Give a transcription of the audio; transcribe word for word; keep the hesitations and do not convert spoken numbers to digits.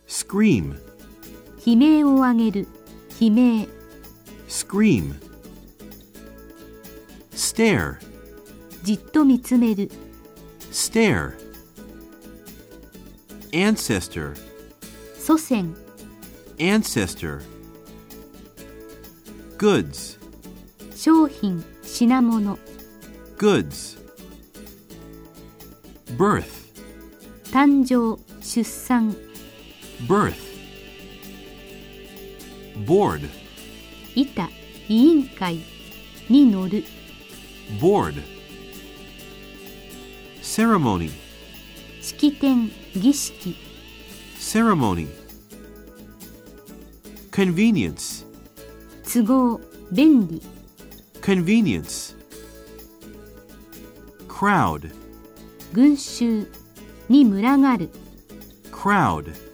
scream, 悲鳴を上げる、悲鳴。 scream, stare, じっと見つめる。 stare, ancestor, 祖先。 ancestor, goods, 商品、品物。 goods, birth, 誕生、出産。 birth, board, 板、委員会に乗る。 board, ceremony, 式典、儀式。 ceremony, convenience, 都合、便利。 convenience, crowd, 群衆に群がる。 crowd,